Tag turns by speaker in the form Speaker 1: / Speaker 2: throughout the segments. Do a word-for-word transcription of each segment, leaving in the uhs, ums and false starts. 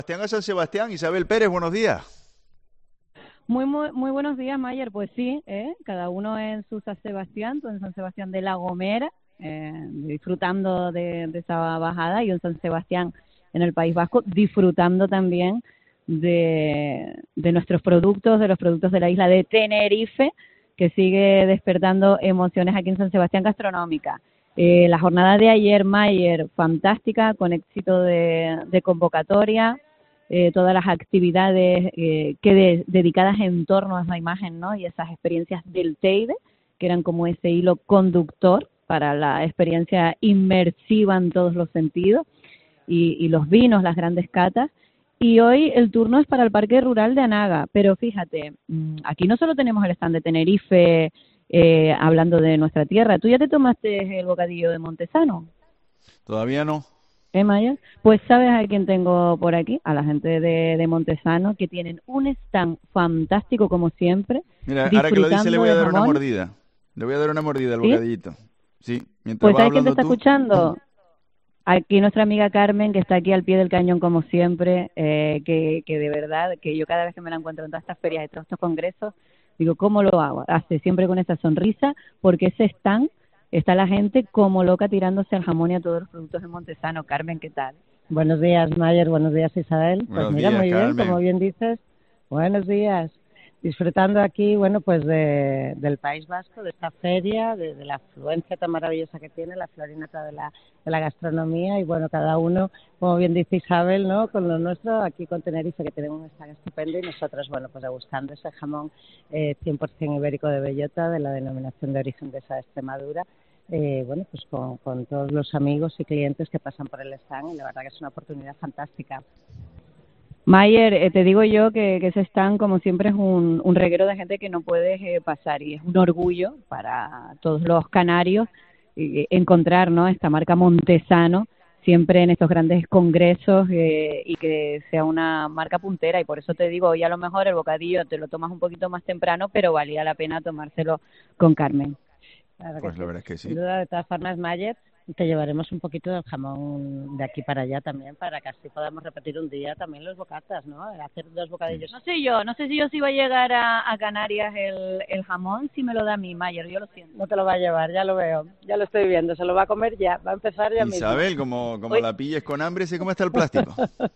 Speaker 1: Sebastián a San Sebastián. Isabel Pérez, buenos días.
Speaker 2: Muy, muy, muy buenos días, Mayer. Pues sí, ¿eh? Cada uno en su San Sebastián, tú en San Sebastián de La Gomera, eh, disfrutando de, de esa bajada, y en San Sebastián en el País Vasco, disfrutando también de, de nuestros productos, de los productos de la isla de Tenerife, que sigue despertando emociones aquí en San Sebastián gastronómica. Eh, la jornada de ayer, Mayer, fantástica, con éxito de, de convocatoria. Eh, todas las actividades eh, que de, dedicadas en torno a esa imagen, ¿no? Y esas experiencias del Teide, que eran como ese hilo conductor para la experiencia inmersiva en todos los sentidos, y, y los vinos, las grandes catas. Y hoy el turno es para el Parque Rural de Anaga, pero fíjate, aquí no solo tenemos el stand de Tenerife eh, hablando de nuestra tierra. ¿Tú ya te tomaste el bocadillo de Montesano?
Speaker 1: Todavía no.
Speaker 2: ¿Eh, Maya? Pues ¿sabes a quién tengo por aquí? A la gente de, de Montesano, que tienen un stand fantástico como siempre.
Speaker 1: Mira, ahora que lo dice le voy a dar una mordida. Le voy a dar una mordida al
Speaker 2: ¿Sí?
Speaker 1: bocadillito. Sí, mientras
Speaker 2: pues
Speaker 1: vas
Speaker 2: ¿sabes quién te
Speaker 1: hablando
Speaker 2: está
Speaker 1: tú.
Speaker 2: escuchando? Aquí nuestra amiga Carmen, que está aquí al pie del cañón como siempre, eh, que, que de verdad, que yo cada vez que me la encuentro en todas estas ferias, en todos estos congresos, digo, ¿cómo lo hago? Hace siempre con esa sonrisa, porque ese stand está la gente como loca tirándose al jamón y a todos los productos de Montesano. Carmen, ¿qué tal?
Speaker 3: Buenos días, Mayer. Buenos días, Isabel.
Speaker 1: Buenos
Speaker 3: pues mira,
Speaker 1: días,
Speaker 3: muy bien,
Speaker 1: Carmen.
Speaker 3: como bien dices. Buenos días. Disfrutando aquí, bueno, pues de, del País Vasco, de esta feria, de, de la afluencia tan maravillosa que tiene, la florinata de la, de la gastronomía, y bueno, cada uno, como bien dice Isabel, ¿no? Con lo nuestro, aquí con Tenerife, que tenemos un stand estupendo, y nosotros, bueno, pues degustando ese jamón eh, cien por ciento ibérico de bellota, de la denominación de origen de esa Extremadura. Eh, bueno, pues con, con todos los amigos y clientes que pasan por el stand, y la verdad que es una oportunidad fantástica.
Speaker 2: Mayer, eh, te digo yo que, que ese stand, como siempre, es un, un reguero de gente que no puedes eh, pasar, y es un orgullo para todos los canarios eh, encontrar, ¿no?, esta marca Montesano siempre en estos grandes congresos, eh, y que sea una marca puntera. Y por eso te digo, hoy a lo mejor el bocadillo te lo tomas un poquito más temprano, pero valía la pena tomárselo con Carmen.
Speaker 3: Claro
Speaker 1: Pues
Speaker 3: que
Speaker 1: la
Speaker 3: sí.
Speaker 1: verdad es que sí.
Speaker 3: Sin duda, de todas formas, Mayer, te llevaremos un poquito del jamón de aquí para allá también, para que así podamos repetir un día también los bocatas, ¿no? Hacer dos bocadillos.
Speaker 2: No sé yo, no sé si yo si va a llegar a, a Canarias el, el jamón, si me lo da a mí, Mayer, yo lo siento.
Speaker 3: No te lo va a llevar, ya lo veo, ya lo estoy viendo, se lo va a comer ya, va a empezar ya
Speaker 1: Isabel,
Speaker 3: mismo.
Speaker 1: como, como
Speaker 2: Hoy...
Speaker 1: la pilles con hambre, sé cómo está el plástico.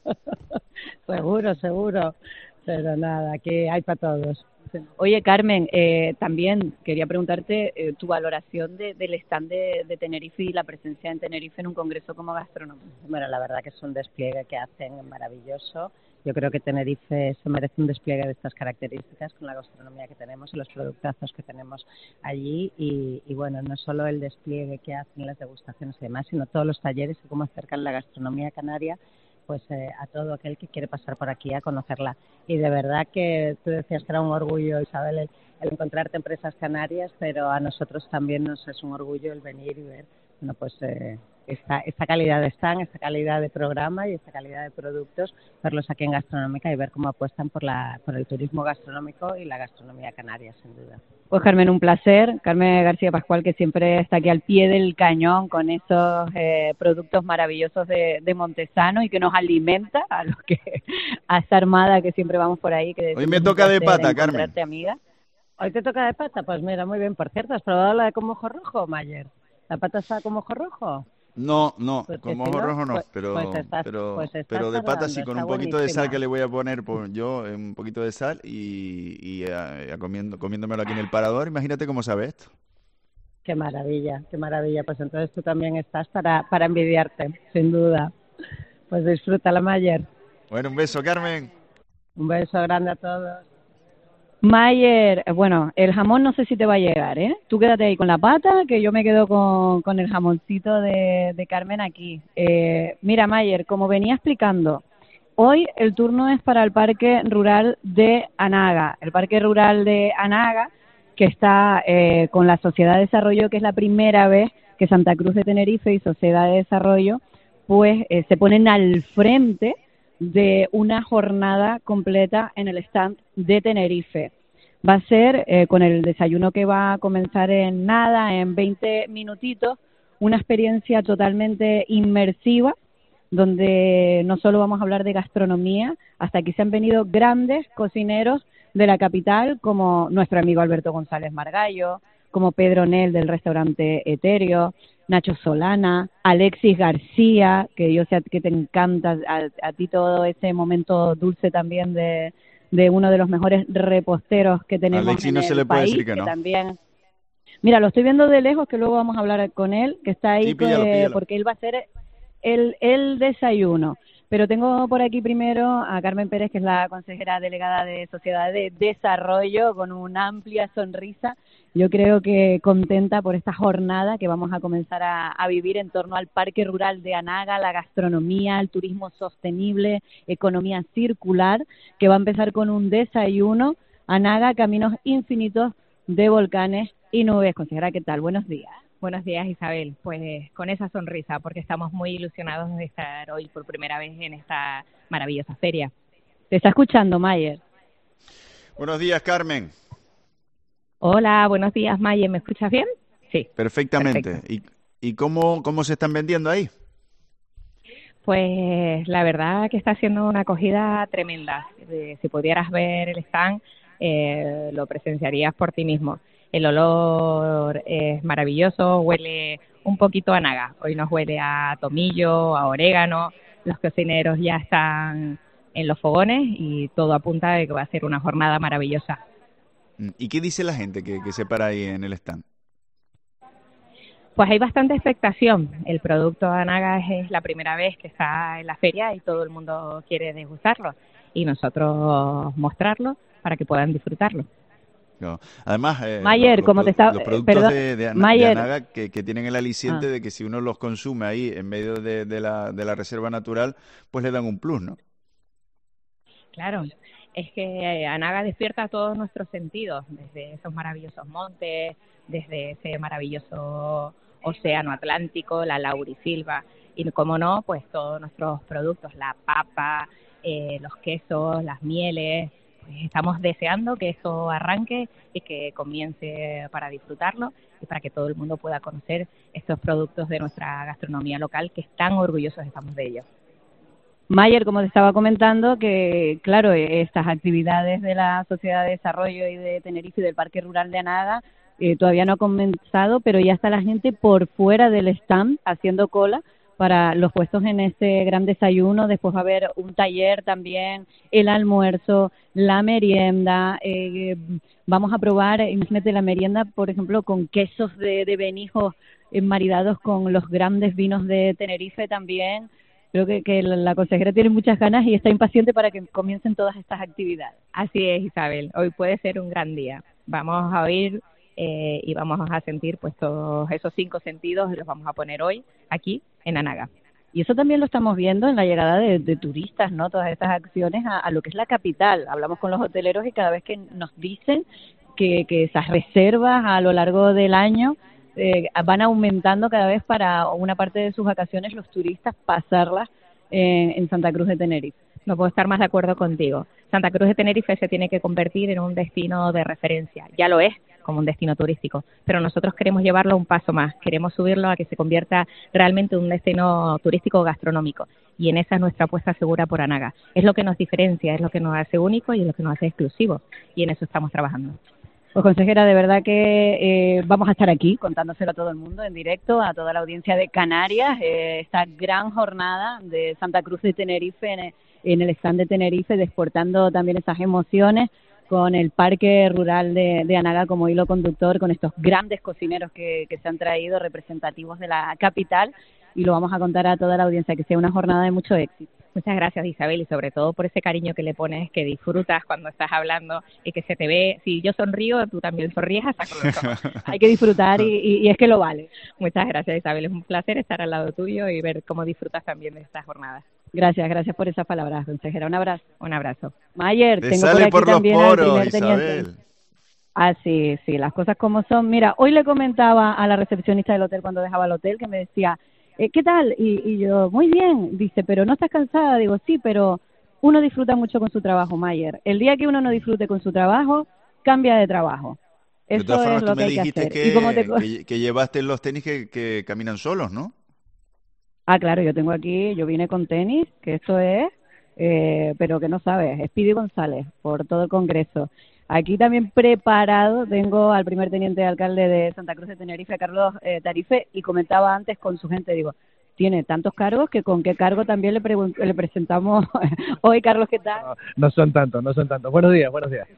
Speaker 3: Seguro, seguro, pero nada, aquí hay para todos.
Speaker 2: Oye, Carmen, eh, también quería preguntarte eh, tu valoración de, del stand de, de Tenerife y la presencia en Tenerife en un congreso como Gastronómico.
Speaker 3: Bueno, la verdad que es un despliegue que hacen maravilloso. Yo creo que Tenerife se merece un despliegue de estas características con la gastronomía que tenemos y los productazos que tenemos allí. Y, y bueno, no solo el despliegue que hacen, las degustaciones y demás, sino todos los talleres y cómo acercan la gastronomía canaria pues eh, a todo aquel que quiere pasar por aquí a conocerla. Y de verdad que tú decías que era un orgullo, Isabel, el, el encontrarte empresas canarias, pero a nosotros también nos es un orgullo el venir y ver, bueno, pues eh, esta, esta calidad de stand, esta calidad de programa y esta calidad de productos, verlos aquí en Gastronómica y ver cómo apuestan por la por el turismo gastronómico y la gastronomía canaria, sin duda.
Speaker 2: Pues Carmen, un placer. Carmen García Pascual, que siempre está aquí al pie del cañón con esos eh, productos maravillosos de, de Montesano, y que nos alimenta a los que a esa armada que siempre vamos por ahí. Que
Speaker 1: Hoy me toca de pata, Carmen.
Speaker 2: Amiga.
Speaker 3: ¿Hoy te toca de pata? Pues mira, muy bien. Por cierto, ¿has probado la de con mojo rojo, Mayer? ¿La pata está con mojo rojo?
Speaker 1: No, no,
Speaker 3: Pues
Speaker 1: con
Speaker 3: si
Speaker 1: mojo
Speaker 3: no,
Speaker 1: rojo no,
Speaker 3: pues,
Speaker 1: pero,
Speaker 3: pues estás,
Speaker 1: pero,
Speaker 3: pues estás
Speaker 1: pero de pata sí,
Speaker 3: tardando,
Speaker 1: con
Speaker 3: está
Speaker 1: un poquito de sal
Speaker 3: buenísima.
Speaker 1: que le voy a poner por yo, eh, un poquito de sal y, y a, a comiendo, comiéndomelo aquí en el parador. Imagínate cómo sabe esto.
Speaker 3: Qué maravilla, qué maravilla. Pues entonces tú también estás para, para envidiarte, sin duda. Pues disfrútala, Mayer.
Speaker 1: Bueno, un beso, Carmen.
Speaker 3: Un beso grande a todos.
Speaker 2: Mayer, bueno, el jamón no sé si te va a llegar, ¿eh? Tú quédate ahí con la pata, que yo me quedo con, con el jamoncito de, de Carmen aquí. Eh, mira, Mayer, como venía explicando, hoy el turno es para el Parque Rural de Anaga. El Parque Rural de Anaga, que está eh, con la Sociedad de Desarrollo, que es la primera vez que Santa Cruz de Tenerife y Sociedad de Desarrollo, pues eh, se ponen al frente de una jornada completa en el stand de Tenerife. Va a ser eh, con el desayuno que va a comenzar en nada, en veinte minutitos, una experiencia totalmente inmersiva donde no solo vamos a hablar de gastronomía, hasta aquí se han venido grandes cocineros de la capital, como nuestro amigo Alberto González Margallo, como Pedro Nel del restaurante Etéreo, Nacho Solana, Alexis García, que yo sé que te encanta a, a ti todo ese momento dulce también de, de uno de los mejores reposteros que tenemos
Speaker 1: Alexis
Speaker 2: en
Speaker 1: no
Speaker 2: el
Speaker 1: se le puede
Speaker 2: país,
Speaker 1: decir que
Speaker 2: que
Speaker 1: no.
Speaker 2: también... Mira, lo estoy viendo de lejos, que luego vamos a hablar con él, que está ahí,
Speaker 1: Sí, píllalo,
Speaker 2: eh,
Speaker 1: píllalo.
Speaker 2: porque él va a hacer el, el desayuno. Pero tengo por aquí primero a Carmen Pérez, que es la consejera delegada de Sociedad de Desarrollo, con una amplia sonrisa. Yo creo que contenta por esta jornada que vamos a comenzar a, a vivir en torno al Parque Rural de Anaga, la gastronomía, el turismo sostenible, economía circular, que va a empezar con un desayuno. Anaga, caminos infinitos de volcanes y nubes. Consejera, ¿qué tal? Buenos días.
Speaker 4: Buenos días, Isabel. Pues con esa sonrisa, porque estamos muy ilusionados de estar hoy por primera vez en esta maravillosa feria.
Speaker 2: ¿Te está escuchando, Mayer?
Speaker 1: Buenos días, Carmen.
Speaker 4: Hola, buenos días, Mayer. ¿Me escuchas bien? Sí.
Speaker 1: Perfectamente.
Speaker 4: Perfecto.
Speaker 1: ¿Y, y cómo, cómo se están vendiendo ahí?
Speaker 4: Pues la verdad que está siendo una acogida tremenda. Eh, si pudieras ver el stand, eh, lo presenciarías por ti mismo. El olor es maravilloso, huele un poquito a naga. Hoy nos huele a tomillo, a orégano. Los cocineros ya están en los fogones y todo apunta a que va a ser una jornada maravillosa.
Speaker 1: ¿Y qué dice la gente que, que se para ahí en el stand?
Speaker 4: Pues hay bastante expectación. El producto Anaga es, es la primera vez que está en la feria y todo el mundo quiere degustarlo. Y nosotros mostrarlo para que puedan disfrutarlo.
Speaker 1: No. Además, eh,
Speaker 2: Mayer,
Speaker 1: los,
Speaker 2: como
Speaker 1: los,
Speaker 2: te está,
Speaker 1: los productos
Speaker 2: perdón,
Speaker 1: de, de, Ana,
Speaker 2: Mayer,
Speaker 1: de Anaga que, que tienen el aliciente
Speaker 2: ah.
Speaker 1: de que si uno los consume ahí en medio de, de, la, de la reserva natural, pues le dan un plus, ¿no?
Speaker 4: Claro, es que Anaga despierta todos nuestros sentidos, desde esos maravillosos montes, desde ese maravilloso océano Atlántico, la laurisilva, y como no, pues todos nuestros productos, la papa, eh, los quesos, las mieles. Pues estamos deseando que eso arranque y que comience para disfrutarlo y para que todo el mundo pueda conocer estos productos de nuestra gastronomía local, que tan orgullosos estamos de ellos.
Speaker 2: Mayer, como te estaba comentando, que claro, estas actividades de la Sociedad de Desarrollo y de Tenerife y del Parque Rural de Anaga eh, todavía no ha comenzado, pero ya está la gente por fuera del stand haciendo cola para los puestos en este gran desayuno. Después va a haber un taller también, el almuerzo, la merienda. Eh, vamos a probar, imagínate la merienda, por ejemplo, con quesos de, de Benijos eh, maridados con los grandes vinos de Tenerife también. Creo que, que la consejera tiene muchas ganas y está impaciente para que comiencen todas estas actividades.
Speaker 4: Así es, Isabel. Hoy puede ser un gran día. Vamos a oír eh, y vamos a sentir pues todos esos cinco sentidos y los vamos a poner hoy aquí en Anaga.
Speaker 2: Y eso también lo estamos viendo en la llegada de, de turistas, ¿no? Todas estas acciones a, a lo que es la capital. Hablamos con los hoteleros y cada vez que nos dicen que, que esas reservas a lo largo del año eh, van aumentando cada vez para una parte de sus vacaciones los turistas pasarlas en, en Santa Cruz de Tenerife.
Speaker 4: No puedo estar más de acuerdo contigo. Santa Cruz de Tenerife se tiene que convertir en un destino de referencia. Ya lo es como un destino turístico, pero nosotros queremos llevarlo un paso más. Queremos subirlo a que se convierta realmente en un destino turístico gastronómico. Y en esa es nuestra apuesta segura por Anaga. Es lo que nos diferencia, es lo que nos hace único y es lo que nos hace exclusivos. Y en eso estamos trabajando.
Speaker 2: Pues consejera, de verdad que eh, vamos a estar aquí contándoselo a todo el mundo en directo, a toda la audiencia de Canarias, eh, esta gran jornada de Santa Cruz de Tenerife en el, en el stand de Tenerife, desportando también esas emociones con el Parque Rural de, de Anaga como hilo conductor, con estos grandes cocineros que, que se han traído, representativos de la capital, y lo vamos a contar a toda la audiencia, que sea una jornada de mucho éxito.
Speaker 4: Muchas gracias, Isabel, y sobre todo por ese cariño que le pones, que disfrutas cuando estás hablando y que se te ve. Si yo sonrío, tú también sonríes hasta con los ojos.
Speaker 2: Hay que disfrutar y, y, y es que lo vale.
Speaker 4: Muchas gracias, Isabel. Es un placer estar al lado tuyo y ver cómo disfrutas también de estas jornadas.
Speaker 2: Gracias, gracias por esas palabras, consejera. Un abrazo.
Speaker 4: Un abrazo.
Speaker 2: Mayer,
Speaker 1: Te
Speaker 2: tengo
Speaker 1: sale
Speaker 2: por aquí
Speaker 1: por los
Speaker 2: también
Speaker 1: poros,
Speaker 2: al primer teniente.
Speaker 1: Isabel.
Speaker 2: Ah, sí, sí, las cosas como son. Mira, hoy le comentaba a la recepcionista del hotel cuando dejaba el hotel que me decía, eh, ¿qué tal? Y, y yo, muy bien, dice, pero ¿no estás cansada? Digo, sí, pero uno disfruta mucho con su trabajo, Mayer. El día que uno no disfrute con su trabajo, cambia de trabajo.
Speaker 1: De
Speaker 2: Eso
Speaker 1: todas formas,
Speaker 2: es lo
Speaker 1: tú
Speaker 2: que
Speaker 1: me
Speaker 2: hay que
Speaker 1: dijiste
Speaker 2: hacer.
Speaker 1: que,
Speaker 2: ¿Y cómo te...
Speaker 1: que, que llevaste los tenis que, que caminan solos, ¿no?
Speaker 2: Ah, claro, yo tengo aquí, yo vine con tenis, que esto es, eh, pero que no sabes, es Speedy González, por todo el Congreso. Aquí también preparado tengo al primer teniente de alcalde de Santa Cruz de Tenerife, Carlos eh, Tarife, y comentaba antes con su gente, digo, tiene tantos cargos que con qué cargo también le, pregun- le presentamos hoy, Carlos, ¿qué tal?
Speaker 5: No, no son tantos, no son tantos. Buenos días, buenos días.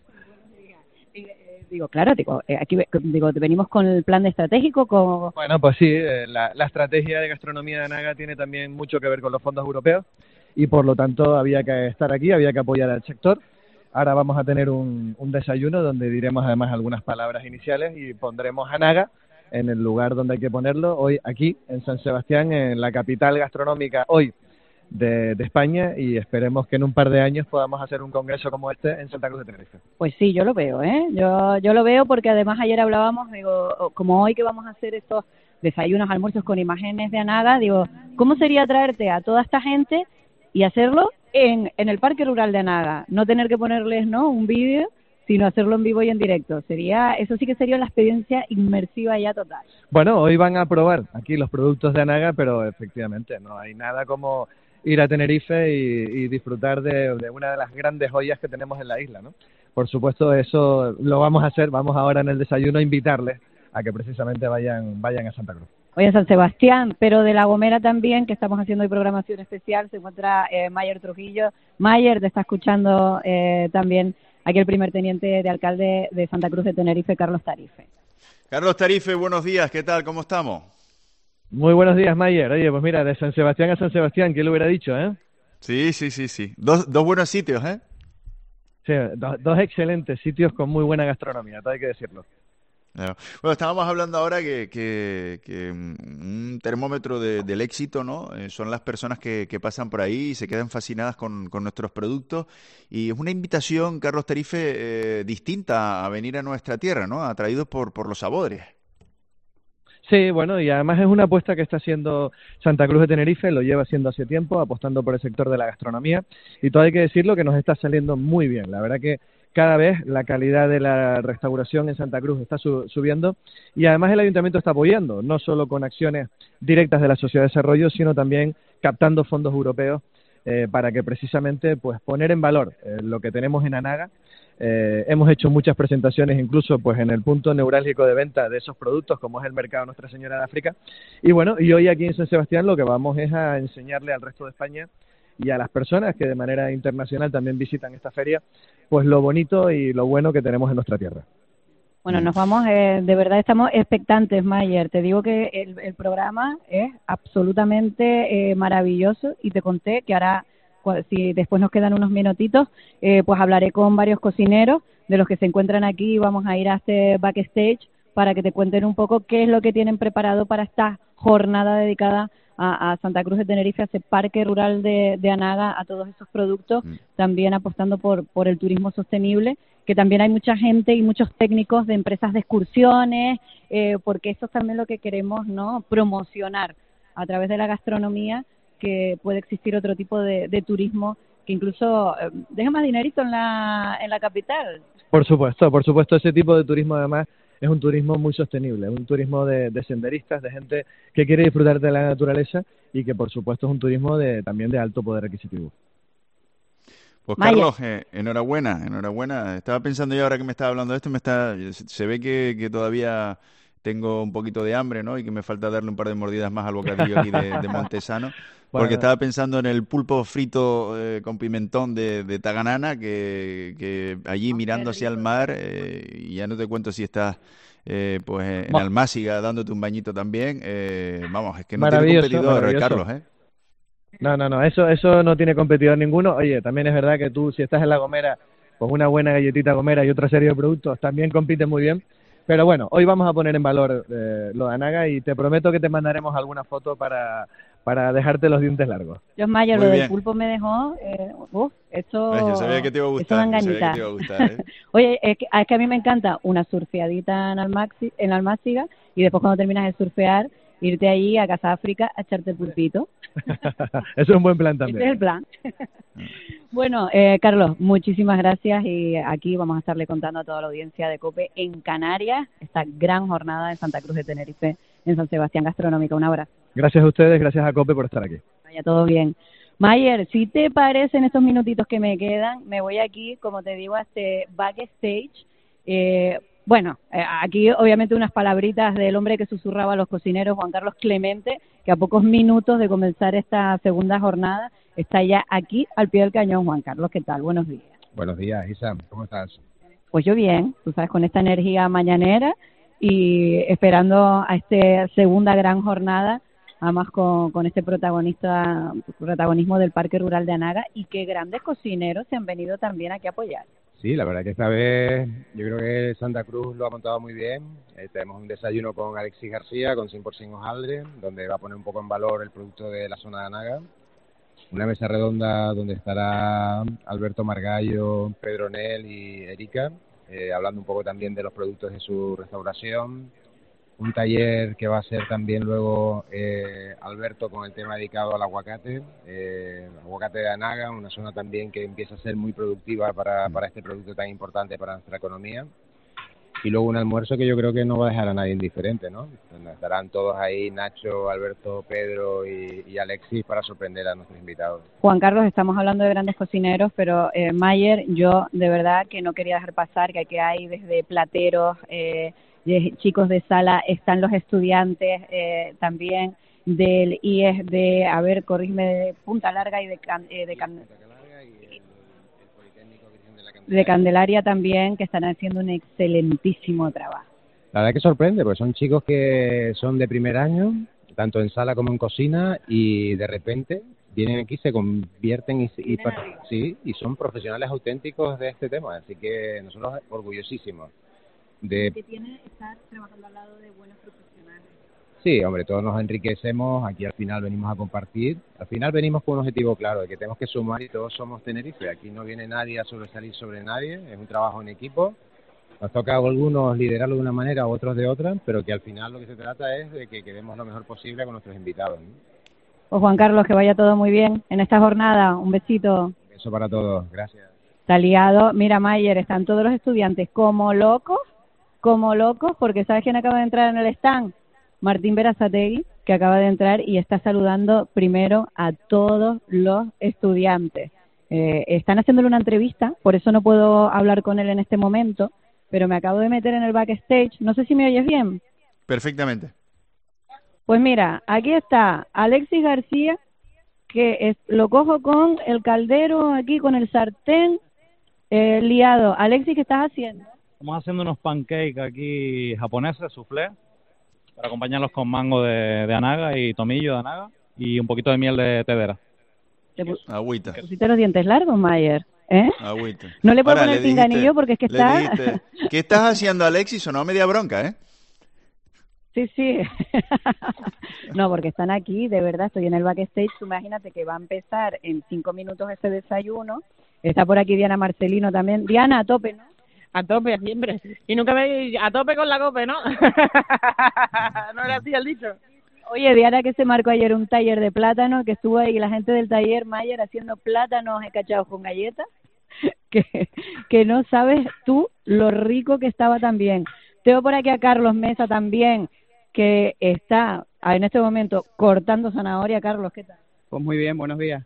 Speaker 2: Digo, claro, digo, eh, aquí ve- digo, venimos con el plan estratégico, con...
Speaker 5: Bueno, pues sí, eh, la, la estrategia de gastronomía de Anaga tiene también mucho que ver con los fondos europeos y por lo tanto había que estar aquí, había que apoyar al sector. Ahora vamos a tener un, un desayuno donde diremos además algunas palabras iniciales y pondremos Anaga en el lugar donde hay que ponerlo, hoy aquí en San Sebastián, en la capital gastronómica hoy de, de España, y esperemos que en un par de años podamos hacer un congreso como este en Santa Cruz de Tenerife.
Speaker 2: Pues sí, yo lo veo, ¿eh? Yo, yo lo veo porque además ayer hablábamos, digo, como hoy que vamos a hacer estos desayunos, almuerzos con imágenes de Anaga, digo, ¿cómo sería traerte a toda esta gente y hacerlo en, en el Parque Rural de Anaga? No tener que ponerles, ¿no?, un vídeo, sino hacerlo en vivo y en directo. Sería, eso sí que sería la experiencia inmersiva ya total.
Speaker 5: Bueno, hoy van a probar aquí los productos de Anaga, pero efectivamente no hay nada como ir a Tenerife y, y disfrutar de, de una de las grandes joyas que tenemos en la isla, ¿no? Por supuesto, eso lo vamos a hacer. Vamos ahora en el desayuno a invitarles a que precisamente vayan vayan a Santa Cruz.
Speaker 2: Hoy en San Sebastián, pero de La Gomera también, que estamos haciendo hoy programación especial, se encuentra eh, Mayer Trujillo. Mayer, te está escuchando eh, también aquí el primer teniente de alcalde de Santa Cruz de Tenerife, Carlos Tarife.
Speaker 1: Carlos Tarife, buenos días, ¿qué tal? ¿Cómo estamos?
Speaker 5: Muy buenos días, Mayer. Oye, pues mira, de San Sebastián a San Sebastián, ¿quién lo hubiera dicho, eh?
Speaker 1: Sí, sí, sí, sí. Dos, dos buenos sitios, ¿eh?
Speaker 5: Sí, dos, dos excelentes sitios con muy buena gastronomía, todo hay que decirlo.
Speaker 1: Claro. Bueno, estábamos hablando ahora que, que, que un termómetro de, del éxito, ¿no? Eh, son las personas que, que pasan por ahí y se quedan fascinadas con, con nuestros productos. Y es una invitación, Carlos Tarife, eh, distinta a venir a nuestra tierra, ¿no? Atraídos por, por los sabores.
Speaker 5: Sí, bueno, y además es una apuesta que está haciendo Santa Cruz de Tenerife, lo lleva haciendo hace tiempo, apostando por el sector de la gastronomía, y todo hay que decirlo que nos está saliendo muy bien. La verdad que cada vez la calidad de la restauración en Santa Cruz está su- subiendo, y además el Ayuntamiento está apoyando, no solo con acciones directas de la Sociedad de Desarrollo, sino también captando fondos europeos eh, para que precisamente pues poner en valor eh, lo que tenemos en Anaga. Eh, hemos hecho muchas presentaciones incluso pues en el punto neurálgico de venta de esos productos como es el mercado Nuestra Señora de África, y bueno, y hoy aquí en San Sebastián lo que vamos es a enseñarle al resto de España y a las personas que de manera internacional también visitan esta feria pues lo bonito y lo bueno que tenemos en nuestra tierra.
Speaker 2: Bueno, nos vamos, eh, de verdad estamos expectantes, Mayer. Te digo que el, el programa es absolutamente eh, maravilloso, y te conté que ahora, si después nos quedan unos minutitos, eh, pues hablaré con varios cocineros de los que se encuentran aquí y vamos a ir a este backstage para que te cuenten un poco qué es lo que tienen preparado para esta jornada dedicada a, a Santa Cruz de Tenerife, a ese parque rural de, de Anaga, a todos esos productos, mm. también apostando por, por el turismo sostenible, que también hay mucha gente y muchos técnicos de empresas de excursiones, eh, porque eso es también lo que queremos, ¿no?, promocionar a través de la gastronomía, que puede existir otro tipo de, de turismo que incluso eh, deja más dinerito en la, en la capital.
Speaker 5: Por supuesto, por supuesto, ese tipo de turismo además es un turismo muy sostenible, es un turismo de, de senderistas, de gente que quiere disfrutar de la naturaleza y que por supuesto es un turismo de, también de alto poder adquisitivo.
Speaker 1: Pues Carlos, eh, enhorabuena, enhorabuena. Estaba pensando yo ahora que me estaba hablando de esto, me está, se ve que, que todavía tengo un poquito de hambre, ¿no? Y que me falta darle un par de mordidas más al bocadillo aquí de, de Montesano. Porque bueno, estaba pensando en el pulpo frito eh, con pimentón de, de Taganana, que, que allí mirando hacia el mar, eh, y ya no te cuento si estás eh, pues en Almáciga dándote un bañito también. Eh, vamos, es que no tiene competidor, Carlos, ¿eh?
Speaker 5: No, no, no, eso, eso no tiene competidor ninguno. Oye, también es verdad que tú, si estás en La Gomera, pues una buena galletita Gomera y otra serie de productos también compiten muy bien. Pero bueno, hoy vamos a poner en valor eh, lo de Anaga y te prometo que te mandaremos alguna foto para, para dejarte los dientes largos.
Speaker 2: Dios Mayer, lo del pulpo me dejó, eh, uf, esto,
Speaker 1: yo sabía que te iba a gustar, yo sabía que te iba a gustar, ¿eh?
Speaker 2: Oye, es que, es que a mí me encanta una surfeadita en, Almaxi, en Almáciga, y después cuando terminas de surfear, irte allí a Casa África a echarte el pulpito.
Speaker 5: Eso es un buen plan también.
Speaker 2: Ese es el plan. Bueno, eh, Carlos, muchísimas gracias, y aquí vamos a estarle contando a toda la audiencia de COPE en Canarias esta gran jornada de Santa Cruz de Tenerife en San Sebastián Gastronómica. Un abrazo.
Speaker 5: Gracias a ustedes, gracias a COPE por estar aquí.
Speaker 2: Vaya todo bien. Mayer, si te parece, en estos minutitos que me quedan, me voy aquí, como te digo, a este backstage. Eh, bueno, eh, aquí obviamente unas palabritas del hombre que susurraba a los cocineros, Juan Carlos Clemente, que a pocos minutos de comenzar esta segunda jornada está ya aquí al pie del cañón. Juan Carlos, ¿qué tal? Buenos días.
Speaker 6: Buenos días, Isa, ¿cómo estás?
Speaker 2: Pues yo bien, tú sabes, con esta energía mañanera y esperando a esta segunda gran jornada, además con, con este protagonista protagonismo del Parque Rural de Anaga, y qué grandes cocineros se han venido también aquí a apoyar.
Speaker 6: Sí, la verdad que esta vez yo creo que Santa Cruz lo ha montado muy bien. Eh, tenemos un desayuno con Alexis García, con cien por ciento hojaldre, donde va a poner un poco en valor el producto de la zona de Anaga. Una mesa redonda donde estará Alberto Margallo, Pedro Nel y Erika, eh, hablando un poco también de los productos de su restauración. Un taller que va a ser también luego eh, Alberto con el tema dedicado al aguacate, eh, aguacate de Anaga, una zona también que empieza a ser muy productiva para, para este producto tan importante para nuestra economía. Y luego un almuerzo que yo creo que no va a dejar a nadie indiferente, ¿no? Donde estarán todos ahí, Nacho, Alberto, Pedro y, y Alexis, para sorprender a nuestros invitados.
Speaker 2: Juan Carlos, estamos hablando de grandes cocineros, pero eh, Mayer, yo de verdad que no quería dejar pasar que aquí hay desde plateros, eh, de chicos de sala, están los estudiantes eh, también del I E S de, a ver, corrígeme, de Punta Larga y de, eh, de, Can, de Candelaria también, que están haciendo un excelentísimo trabajo.
Speaker 6: La verdad que sorprende, porque son chicos que son de primer año, tanto en sala como en cocina, y de repente vienen aquí, se convierten y, y, sí, y son profesionales auténticos de este tema, así que nosotros orgullosísimos. De...
Speaker 2: que tiene estar trabajando al lado de buenos profesionales.
Speaker 6: Sí, hombre, todos nos enriquecemos, aquí al final venimos a compartir, al final venimos con un objetivo claro, de que tenemos que sumar y todos somos Tenerife, aquí no viene nadie a sobresalir sobre nadie, es un trabajo en equipo, nos toca a algunos liderarlo de una manera, a otros de otra, pero que al final lo que se trata es de que quedemos lo mejor posible con nuestros invitados, ¿no?
Speaker 2: Pues Juan Carlos, que vaya todo muy bien en esta jornada, un besito.
Speaker 6: Un beso para todos, gracias.
Speaker 2: Está liado, mira Mayer, están todos los estudiantes como locos, como locos, porque ¿sabes quién acaba de entrar en el stand? Martín Berazategui, que acaba de entrar y está saludando primero a todos los estudiantes. Eh, están haciéndole una entrevista, por eso no puedo hablar con él en este momento, pero me acabo de meter en el backstage. No sé si me oyes bien.
Speaker 1: Perfectamente.
Speaker 2: Pues mira, aquí está Alexis García, que es, lo cojo con el caldero aquí, con el sartén eh, liado. Alexis, ¿qué estás haciendo?
Speaker 7: Estamos haciendo unos pancakes aquí japoneses, soufflé, para acompañarlos con mango de, de Anaga y tomillo de Anaga y un poquito de miel de tedera.
Speaker 2: ¿Te pu-
Speaker 1: Agüita.
Speaker 2: pusiste los dientes largos, Mayer? ¿Eh?
Speaker 1: Agüita.
Speaker 2: No le puedo
Speaker 1: Ahora,
Speaker 2: poner
Speaker 1: le dijiste-
Speaker 2: pinganillo porque es que
Speaker 1: le
Speaker 2: está...
Speaker 1: dijiste, ¿qué estás haciendo, Alexis? Sonó media bronca, ¿eh?
Speaker 2: Sí, sí. No, porque están aquí, de verdad, estoy en el backstage. Tú imagínate que va a empezar en cinco minutos ese desayuno. Está por aquí Diana Marcelino también. Diana, a tope, ¿no?
Speaker 8: A tope, siempre. Y nunca me... A tope con la cope, ¿no? No era así el dicho.
Speaker 2: Oye, Diana, que se marcó ayer un taller de plátano, que estuvo ahí la gente del taller Mayer haciendo plátanos escachados con galletas, que, que no sabes tú lo rico que estaba también. Tengo por aquí a Carlos Mesa también, que está en este momento cortando zanahoria. Carlos, ¿qué tal?
Speaker 9: Pues muy bien, buenos días.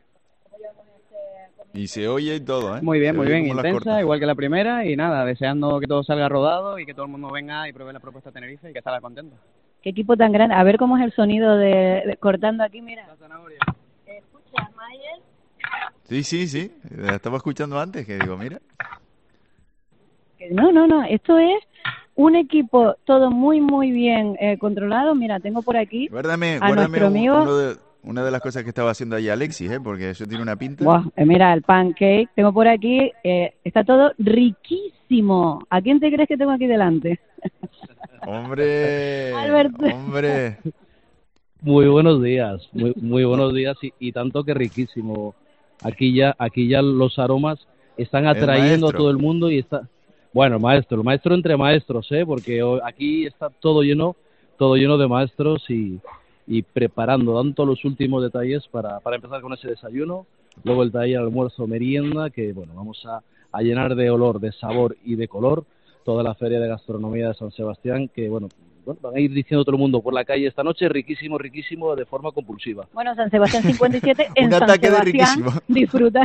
Speaker 1: Y se oye y todo, ¿eh?
Speaker 9: Muy bien,
Speaker 1: Se
Speaker 9: muy
Speaker 1: oye
Speaker 9: bien,
Speaker 1: cómo las
Speaker 9: intensa,
Speaker 1: cortas.
Speaker 9: igual que la primera, y nada, deseando que todo salga rodado y que todo el mundo venga y pruebe la propuesta Tenerife y que estará contento.
Speaker 2: Qué equipo tan grande. A ver cómo es el sonido de, de cortando aquí, mira.
Speaker 9: La zanahoria.
Speaker 2: ¿Escuchas, Mayer?
Speaker 1: Sí, sí, sí. La estaba escuchando antes, que digo, mira.
Speaker 2: No, no, no. Esto es un equipo todo muy, muy bien eh, controlado. Mira, tengo por aquí
Speaker 1: Guárdame,
Speaker 2: a
Speaker 1: guárdame
Speaker 2: nuestro
Speaker 1: un-
Speaker 2: amigo...
Speaker 1: uno de- una de las cosas que estaba haciendo ahí Alexis, ¿eh? Porque eso tiene una pinta.
Speaker 2: Buah, eh, mira, el pancake. Tengo por aquí, eh, está todo riquísimo. ¿A quién te crees que tengo aquí delante?
Speaker 1: Hombre,
Speaker 2: Alberto.
Speaker 1: hombre.
Speaker 10: Muy buenos días, muy, muy buenos días y, y tanto que riquísimo. Aquí ya, aquí ya los aromas están
Speaker 1: El
Speaker 10: atrayendo a
Speaker 1: maestro.
Speaker 10: todo el mundo y está, bueno, maestro, el maestro entre maestros, ¿eh? Porque hoy- aquí está todo lleno, todo lleno de maestros y, y preparando tanto los últimos detalles para, para empezar con ese desayuno, luego el taller almuerzo merienda que bueno, vamos a, a llenar de olor, de sabor y de color toda la feria de gastronomía de San Sebastián, que bueno, bueno, van a ir diciendo todo el mundo por la calle esta noche, riquísimo, riquísimo, de forma compulsiva.
Speaker 2: Bueno, San Sebastián cincuenta y siete, en
Speaker 1: Un
Speaker 2: San
Speaker 1: ataque de
Speaker 2: Sebastián,
Speaker 1: riquísimo.
Speaker 2: disfruta.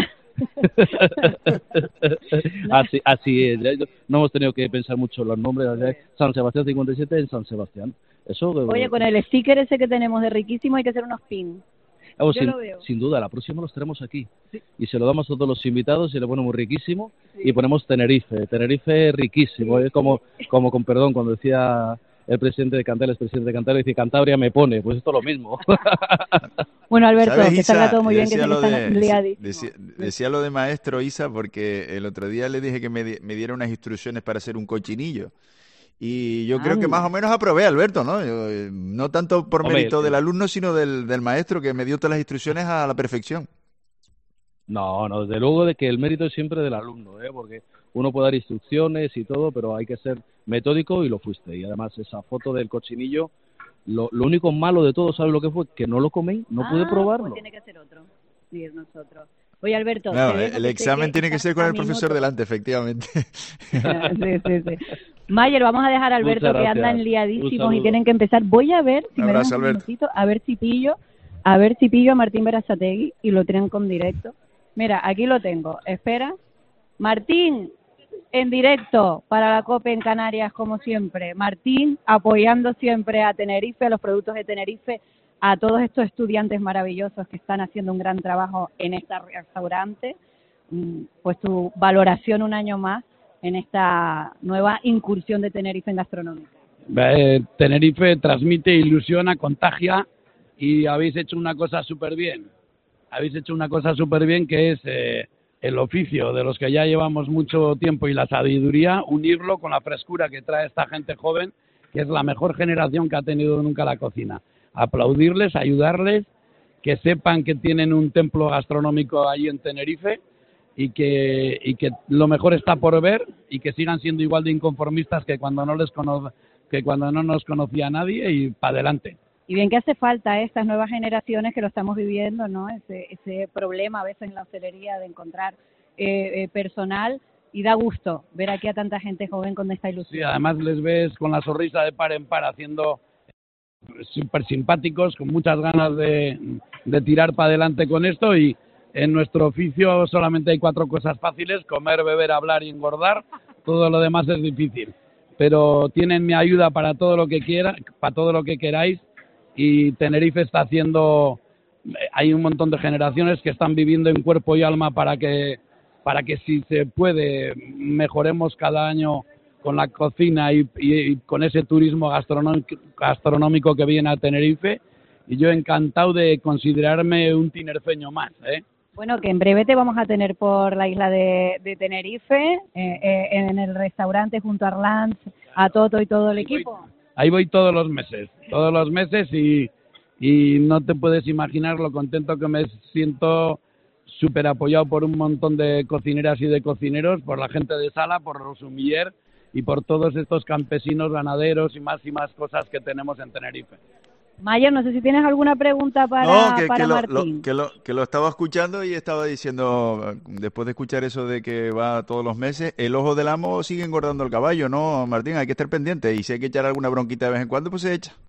Speaker 10: así, así es, ya no hemos tenido que pensar mucho en los nombres. Ya, San Sebastián cincuenta y siete en San Sebastián. Eso,
Speaker 2: Oye, con el sticker ese que tenemos de riquísimo hay que hacer unos pins.
Speaker 10: Oh,
Speaker 2: Yo
Speaker 10: sin,
Speaker 2: lo veo.
Speaker 10: sin duda, la próxima los tenemos aquí.
Speaker 2: Sí.
Speaker 10: Y se lo damos a todos los invitados y le ponemos riquísimo
Speaker 2: Sí.
Speaker 10: y ponemos Tenerife. Tenerife riquísimo. Es como, como con perdón, cuando decía el presidente de Cantabria, el presidente de Cantabria, dice Cantabria me pone. Pues esto es lo mismo.
Speaker 2: Bueno, Alberto,
Speaker 1: ¿Sabes,
Speaker 2: que
Speaker 1: Isa?
Speaker 2: salga todo muy bien, que
Speaker 1: Decía
Speaker 2: se le
Speaker 1: lo
Speaker 2: están
Speaker 1: de-
Speaker 2: liadísimos.
Speaker 1: Decía, decía lo de maestro Isa porque el otro día le dije que me, di- me diera unas instrucciones para hacer un cochinillo. Y yo creo que
Speaker 2: Anda.
Speaker 1: más o menos aprobé, Alberto, ¿no? Yo, eh, no tanto por
Speaker 10: Hombre,
Speaker 1: mérito
Speaker 10: el-
Speaker 1: del alumno, sino del, del maestro que me dio todas las instrucciones a la perfección.
Speaker 10: No, no, desde luego de que el mérito es siempre del alumno, ¿eh? Porque uno puede dar instrucciones y todo, pero hay que ser metódico y lo fuiste. Y además esa foto del cochinillo, lo, lo único malo de todo, ¿sabes lo que fue? Que no lo coméis, no pude
Speaker 2: Ah,
Speaker 10: probarlo.
Speaker 2: Pues tiene que ser otro. Sí, es nosotros. Oye, Alberto,
Speaker 1: No,
Speaker 2: te dejo
Speaker 1: el
Speaker 2: que sé
Speaker 1: examen tiene que
Speaker 2: estás
Speaker 1: ser con
Speaker 2: a
Speaker 1: el profesor
Speaker 2: minutos.
Speaker 1: delante, efectivamente.
Speaker 2: Sí, sí, sí. Mayer, vamos a dejar a Alberto
Speaker 10: Muchas
Speaker 2: que
Speaker 10: gracias.
Speaker 2: andan
Speaker 10: Un
Speaker 2: liadísimos y
Speaker 10: saludo.
Speaker 2: tienen que empezar. Voy a ver, si
Speaker 1: Un
Speaker 2: me
Speaker 1: abrazo,
Speaker 2: dejas un
Speaker 1: Alberto.
Speaker 2: minutito, a ver si pillo, a ver si pillo a Martín Berasategui y lo tienen con directo. Mira, aquí lo tengo. Espera. Martín, en directo para la COPE en Canarias, como siempre. Martín, apoyando siempre a Tenerife, a los productos de Tenerife, a todos estos estudiantes maravillosos que están haciendo un gran trabajo en este restaurante. Mm, Pues tu valoración un año más en esta nueva incursión de Tenerife en gastronómica.
Speaker 11: Eh, Tenerife transmite, ilusiona, contagia y habéis hecho una cosa súper bien. Habéis hecho una cosa súper bien que es eh, el oficio de los que ya llevamos mucho tiempo y la sabiduría, unirlo con la frescura que trae esta gente joven, que es la mejor generación que ha tenido nunca la cocina. Aplaudirles, ayudarles, que sepan que tienen un templo gastronómico allí en Tenerife y que, y que lo mejor está por ver y que sigan siendo igual de inconformistas que cuando no les cono que cuando no nos conocía nadie y para adelante.
Speaker 2: Y bien que hace falta a estas nuevas generaciones que lo estamos viviendo, ¿no? Ese, ese problema a veces en la hostelería de encontrar eh, eh, personal, y da gusto ver aquí a tanta gente joven con esta ilusión.
Speaker 11: Sí, además les ves con la sonrisa de par en par haciendo súper simpáticos, con muchas ganas de, de tirar para adelante con esto y en nuestro oficio solamente hay cuatro cosas fáciles: comer, beber, hablar y engordar. Todo lo demás es difícil. Pero tienen mi ayuda para todo lo que quiera, para todo lo que queráis. Y Tenerife está haciendo, hay un montón de generaciones que están viviendo en cuerpo y alma para que, para que si se puede mejoremos cada año con la cocina y, y, y con ese turismo gastronómico, gastronómico que viene a Tenerife. Y yo encantado de considerarme un tinerfeño más, ¿eh?
Speaker 2: Bueno, que en breve te vamos a tener por la isla de, de Tenerife, eh, eh, en el restaurante junto a Arlanz, a Toto y todo el equipo.
Speaker 11: Ahí voy todos los meses, todos los meses y, y no te puedes imaginar lo contento que me siento, súper apoyado por un montón de cocineras y de cocineros, por la gente de Sala, por Rosumiller y por todos estos campesinos, ganaderos y más y más cosas que tenemos en Tenerife.
Speaker 2: Mayer, no sé si tienes alguna pregunta para,
Speaker 1: No, que,
Speaker 2: para
Speaker 1: que, lo,
Speaker 2: Martín.
Speaker 1: lo- que, lo, que lo estaba escuchando y estaba diciendo, después de escuchar eso de que va todos los meses, el ojo del amo sigue engordando el caballo, ¿no, Martín? Hay que estar pendiente y si hay que echar alguna bronquita de vez en cuando, pues se echa.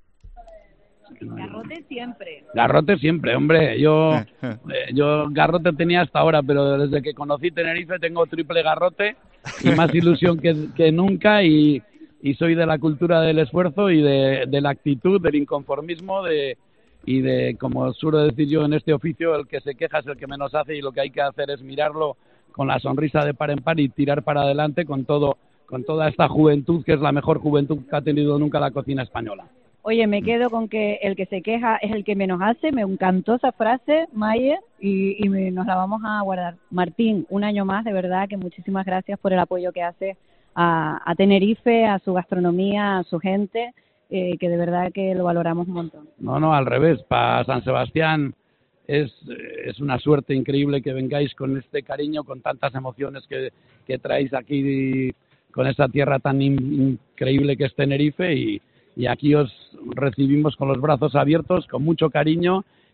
Speaker 2: Garrote siempre.
Speaker 11: Garrote siempre, hombre. Yo, eh, yo garrote tenía hasta ahora, pero desde que conocí Tenerife tengo triple garrote y más ilusión que, que nunca y, y soy de la cultura del esfuerzo y de, de la actitud, del inconformismo de, y de, como suelo decir yo en este oficio, el que se queja es el que menos hace y lo que hay que hacer es mirarlo con la sonrisa de par en par y tirar para adelante con todo, con toda esta juventud que es la mejor juventud que ha tenido nunca la cocina española.
Speaker 2: Oye, me quedo con que el que se queja es el que menos hace. Me encantó esa frase, Mayer, y, y me- nos la vamos a guardar. Martín, un año más, de verdad, que muchísimas gracias por el apoyo que hace a, a Tenerife, a su gastronomía, a su gente, eh, que de verdad que lo valoramos un montón.
Speaker 11: No, no, al revés. Para San Sebastián es, es una suerte increíble que vengáis con este cariño, con tantas emociones que, que traéis aquí con esta tierra tan in- increíble que es Tenerife y, y aquí os recibimos con los brazos abiertos, con mucho cariño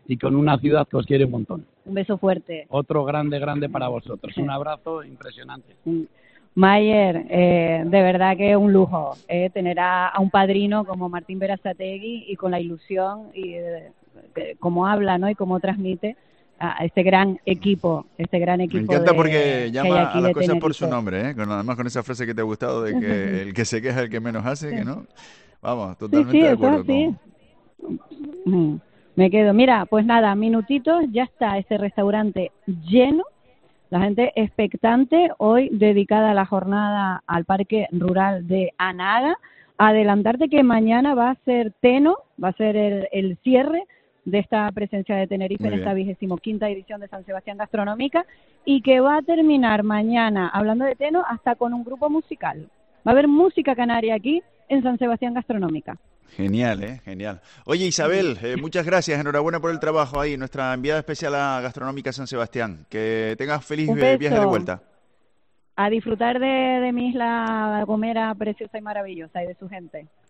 Speaker 11: y con una ciudad que os quiere un montón.
Speaker 2: Un beso fuerte.
Speaker 11: Otro grande, grande para vosotros. Un abrazo impresionante.
Speaker 2: Mayer, eh, de verdad que es un lujo eh, tener a, a un padrino como Martín Berasategui y con la ilusión y eh, cómo habla, ¿no? Y cómo transmite a este gran equipo, este gran equipo.
Speaker 1: Me encanta
Speaker 2: de,
Speaker 1: porque llama a las cosas
Speaker 2: Tenerife.
Speaker 1: por su nombre, ¿eh? Con, además con esa frase que te ha gustado de que el que se queja es el que menos hace, que no. Vamos, totalmente
Speaker 2: sí, sí,
Speaker 1: de acuerdo.
Speaker 2: Eso es con... Me quedo. Mira, pues nada, minutitos, ya está este restaurante lleno. La gente expectante, hoy dedicada a la jornada al Parque Rural de Anaga. Adelantarte que mañana va a ser Teno, va a ser el, el cierre de esta presencia de Tenerife
Speaker 1: Muy
Speaker 2: en esta
Speaker 1: bien.
Speaker 2: vigésimo quinta edición de San Sebastián Gastronómica y que va a terminar mañana, hablando de Teno, hasta con un grupo musical. Va a haber música canaria aquí en San Sebastián Gastronómica.
Speaker 1: Genial, ¿eh? Genial. Oye, Isabel, eh, muchas gracias. Enhorabuena por el trabajo ahí. Nuestra enviada especial a Gastronómica San Sebastián. Que tengas feliz
Speaker 2: Un
Speaker 1: eh, viaje de
Speaker 2: beso.
Speaker 1: vuelta.
Speaker 2: A disfrutar de, de mi isla gomera preciosa y maravillosa y de su gente.